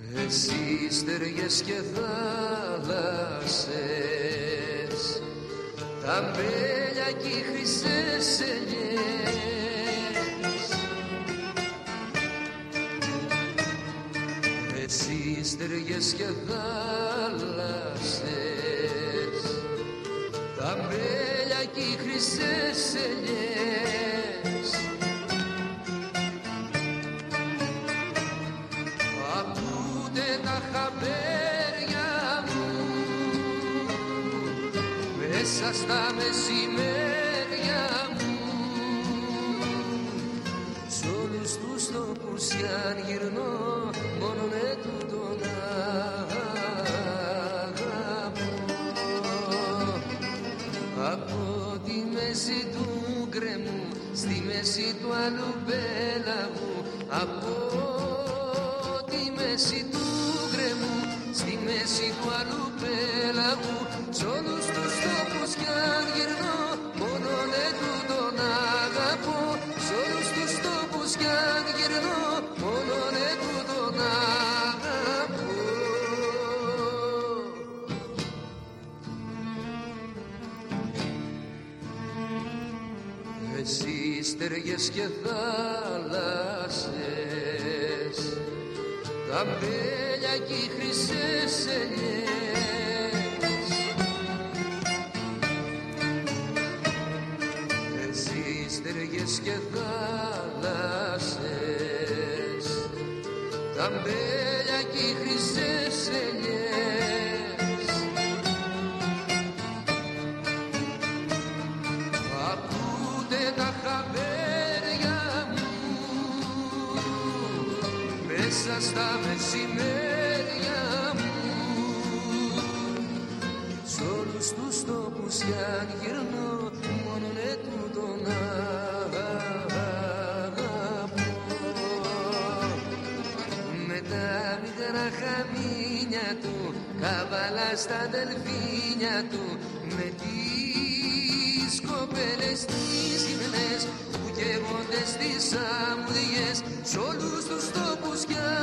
Εσύ στεριές και θάλασσες, τα αμπέλια κι οι χρυσές ελιές. Εσύ στεριές και θάλασσες, τα αμπέλια κι οι χρυσές ελιές. Τα χαμπέρια μου μέσα στα μεσημέρια μου, σ' όλους τους τόπους κι αν γυρνώ μόνο με τούτον αγαπώ. Από τη μέση του γκρεμού στη μέση του αλουμπέλαγου, από τη μέση του στη μέση του αλουπέλαγου, σ' όλους τους τόπους κι αν γυρνώ μόνον ετούτον αγαπώ. Σ' όλους τους τόπους κι αν γυρνώ μόνον ετούτον αγαπώ. Εσύ στεριές και θάλασσες, τα αμπέλια κι οι χρυσές ελιές. Εσύ στεριές και θάλασσες, τα αμπέλια κι οι χρυσές ελιές. Ακούτε τα χαμπέρια μου μέσα στα μεσημέρια μου, σ' όλους τους τόπους κι αν γυρνώ μόνον ετούτον αγαπώ. Με τα μικρά χαμίνια του, καβαλά στα δελφίνια του, με τις κοπέλες τις γυμνές που καίγονται στις αμμουδιές, σ' όλους τους τόπους κι